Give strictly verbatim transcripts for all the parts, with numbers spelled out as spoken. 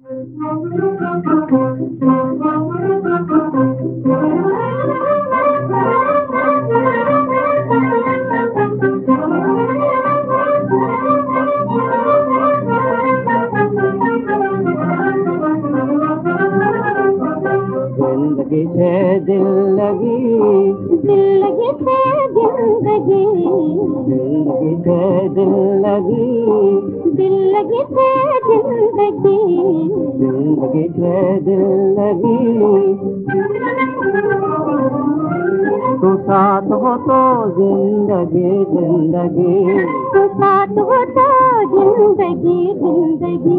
जिंदगी से दिल लगी, जिंदगी से जिंदगी, जिंदगी से दिल लगी, जिंदगी से जिंदगी, जिंदगी से दिल लगी। तू साथ हो तो जिंदगी जिंदगी, तू साथ हो तो जिंदगी जिंदगी।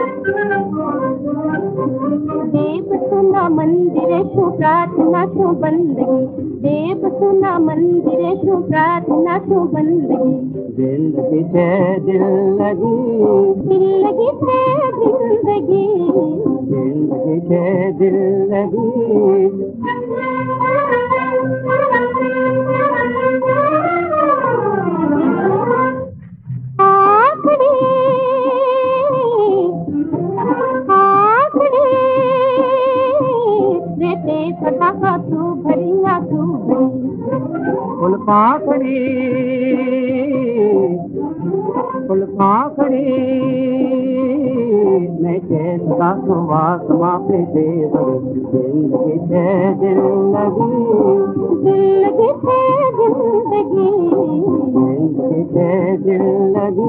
देव सुना मंदिर शु प्रार्थना शु बंदगी, देव सुना मंदिर शु प्रार्थना शु बंदगी। जिंदगी से दिल लगी, जिंदगी से जिंदगी, जिंदगी से दिल लगी। आखड़ी आखड़ी रहते सदा तू भरिया तू भरी। फुल पाखड़ी फुल पाखड़ी मैं सदा सुवास मापे देवरी। जिंदगी से दिल लगी, जिंदगी से जिंदगी, जिंदगी से दिल लगी।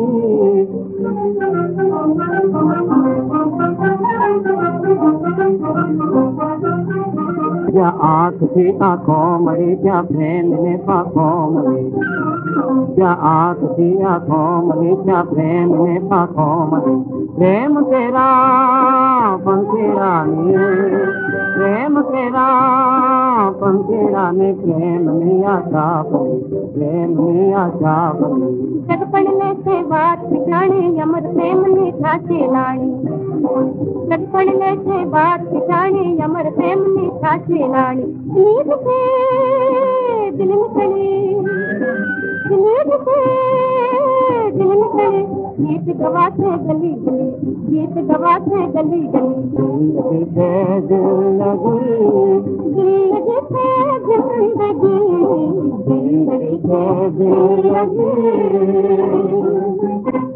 क्या आँख थी आँखों मरी, क्या प्रेम ने पाखों मरी, क्या आँख थी आँखों मरी, क्या प्रेम ने पाखों मरी। प्रेम तेरा पंखेरा ने, प्रेम तेरा पंखेरा ने, प्रेम ने आशा पड़ी, प्रेम ने आशा पड़ी। जग पढ़ने से बात जाने अमर प्रेम ने ठाचे लानी, जग पढ़ने से बात जाने अमर प्रेम ने ठाचे लानी। नींद से दिल निकले, नींद से दिल निकले, गीत गवाते गली गली, गीत गवाते गली गली। जिंदगी से दिल लगी, जिंदगी से जिंदगी, जिंदगी से दिल लगी।